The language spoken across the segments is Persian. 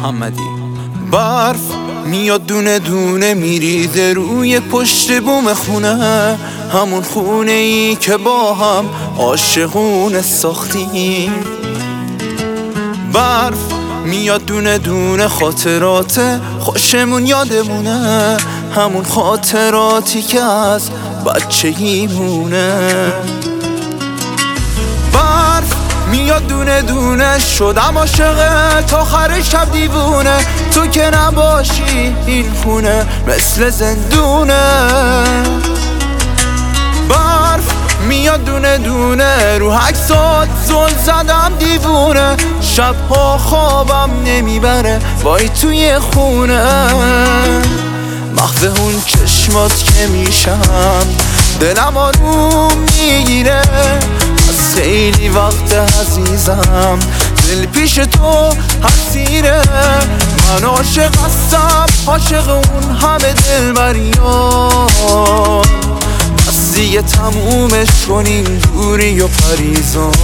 محمدی. برف میاد دونه دونه میریزه روی پشت بوم خونه، همون خونه ای که با هم عاشقونه ساختیم. برف میاد دونه دونه خاطرات خوشمون یادمونه، همون خاطراتی که از بچگیمونه. برف میاد دونه دونه شدم عاشق تا آخر شب دیوونه، تو که نباشی این خونه مثل زندونه. برف میاد دونه دونه رو عکسات زل زدم دیوونه، شبها خوابم نمیبره وای توی خونه. محو اون چشمات که میشم دلم آروم میگیره، از خیلی وقت عزیزم دل پیش تو حسیره. من عاشق هستم عاشق اون همه دلبریان، بس دیگه تمومش کن این دوری و پریزان.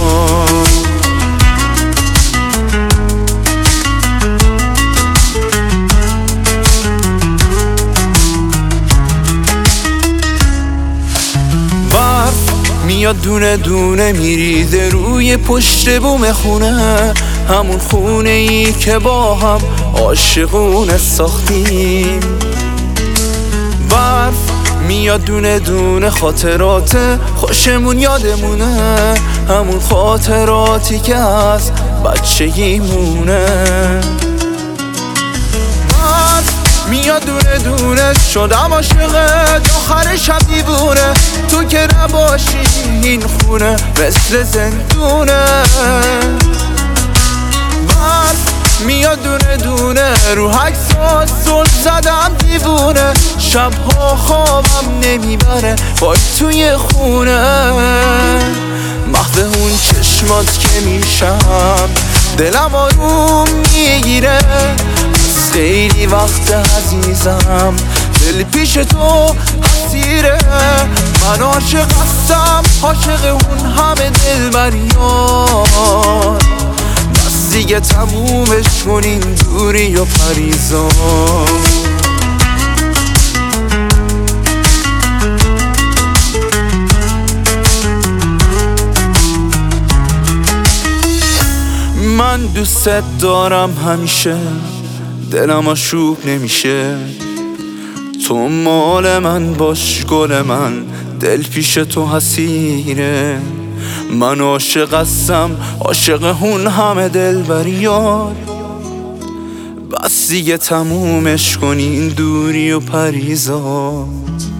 میاد دونه دونه میریزه روی پشت بوم خونه، همون خونه ای که با هم عاشقونه ساختیم. برف میاد دونه دونه خاطرات خوشمون یادمونه، همون خاطراتی که از بچگیمونه. میاد دونه دونه شدم عاشق تا آخر شب دیوونه، تو که نباشی این خونه مثل زندونه. برف میاد دونه دونه رو عکسات زل زدم دیوونه، شبها خوابم نمیبره وای توی خونه. محو اون چشمات که میشم دلم آروم میگیره، خیلی وقت عزیزم دل پیش تو حسیره. من عاشق هستم عاشق اون همه دلبریان، بس دیگه تمومش کن این دوری و پریزان. من دوستت دارم همیشه، دلم آشوب نمیشه، تو مال من باش گل من دل پیش تو حسیره. من عاشق هستم عاشق اون همه دلبریان، بس دیگه تمومش کن این دوری و پریزان.